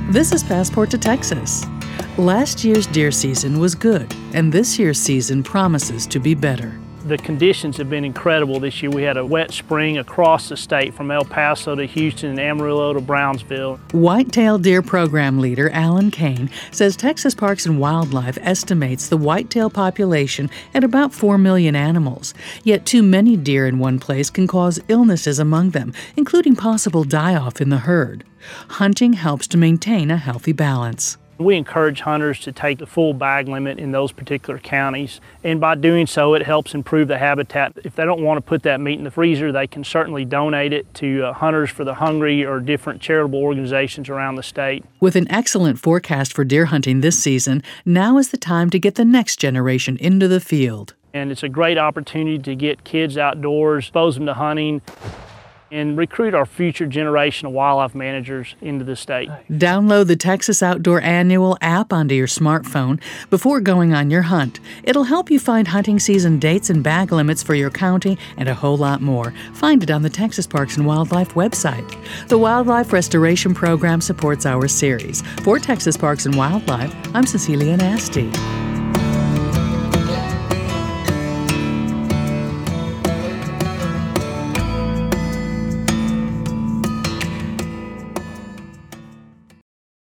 This is Passport to Texas. Last year's deer season was good, and this year's season promises to be better. The conditions have been incredible this year. We had a wet spring across the state from El Paso to Houston and Amarillo to Brownsville. Whitetail Deer Program Leader Alan Kane says Texas Parks and Wildlife estimates the whitetail population at about 4 million animals. Yet too many deer in one place can cause illnesses among them, including possible die-off in the herd. Hunting helps to maintain a healthy balance. We encourage hunters to take the full bag limit in those particular counties, and by doing so it helps improve the habitat. If they don't want to put that meat in the freezer, they can certainly donate it to Hunters for the Hungry or different charitable organizations around the state. With an excellent forecast for deer hunting this season, now is the time to get the next generation into the field. And it's a great opportunity to get kids outdoors, expose them to hunting, and recruit our future generation of wildlife managers into the state. Download the Texas Outdoor Annual app onto your smartphone before going on your hunt. It'll help you find hunting season dates and bag limits for your county and a whole lot more. Find it on the Texas Parks and Wildlife website. The Wildlife Restoration Program supports our series. For Texas Parks and Wildlife, I'm Cecilia Nasty.